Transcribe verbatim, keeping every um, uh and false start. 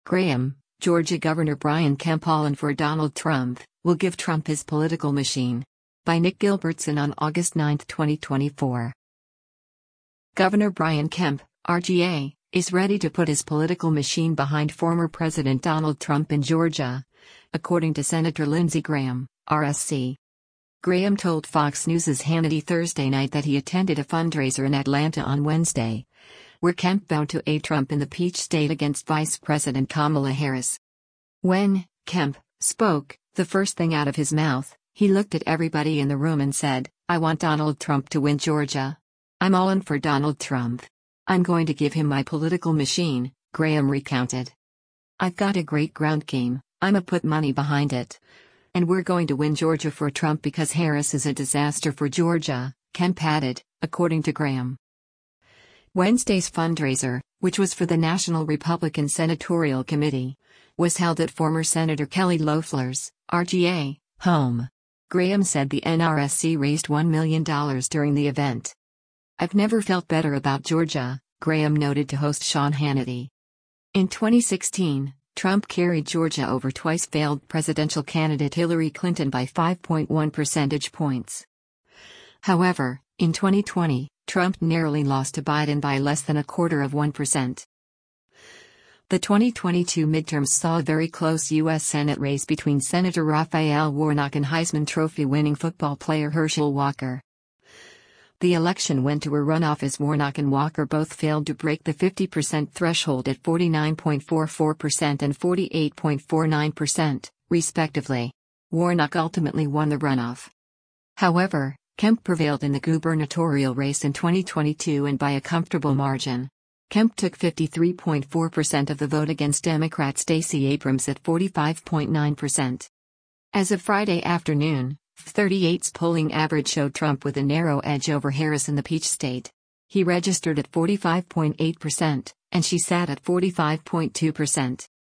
Graham, Georgia Governor Brian Kemp all in for Donald Trump, will give Trump his political machine. By Nick Gilbertson on August ninth, twenty twenty-four. Governor Brian Kemp, R G A, is ready to put his political machine behind former President Donald Trump in Georgia, according to Senator Lindsey Graham, R S C. Graham told Fox News' Hannity Thursday night that he attended a fundraiser in Atlanta on Wednesday, where Kemp vowed to aid Trump in the Peach State against Vice President Kamala Harris. When Kemp spoke, the first thing out of his mouth, he looked at everybody in the room and said, "I want Donald Trump to win Georgia. I'm all in for Donald Trump. I'm going to give him my political machine," Graham recounted. "I've got a great ground game, I'ma put money behind it. And we're going to win Georgia for Trump because Harris is a disaster for Georgia," Kemp added, according to Graham. Wednesday's fundraiser, which was for the National Republican Senatorial Committee, was held at former Senator Kelly Loeffler's, R G A, home. Graham said the N R S C raised one million dollars during the event. "I've never felt better about Georgia," Graham noted to host Sean Hannity. In twenty sixteen, Trump carried Georgia over twice-failed presidential candidate Hillary Clinton by five point one percentage points. However, in twenty twenty, Trump narrowly lost to Biden by less than a quarter of one percent. The twenty twenty-two midterms saw a very close U S Senate race between Senator Raphael Warnock and Heisman Trophy-winning football player Herschel Walker. The election went to a runoff as Warnock and Walker both failed to break the fifty percent threshold at forty-nine point four four percent and forty-eight point four nine percent, respectively. Warnock ultimately won the runoff. However, Kemp prevailed in the gubernatorial race in twenty twenty-two and by a comfortable margin. Kemp took fifty-three point four percent of the vote against Democrat Stacey Abrams at forty-five point nine percent. As of Friday afternoon, thirty-eight's polling average showed Trump with a narrow edge over Harris in the Peach State. He registered at forty-five point eight percent, and she sat at forty-five point two percent.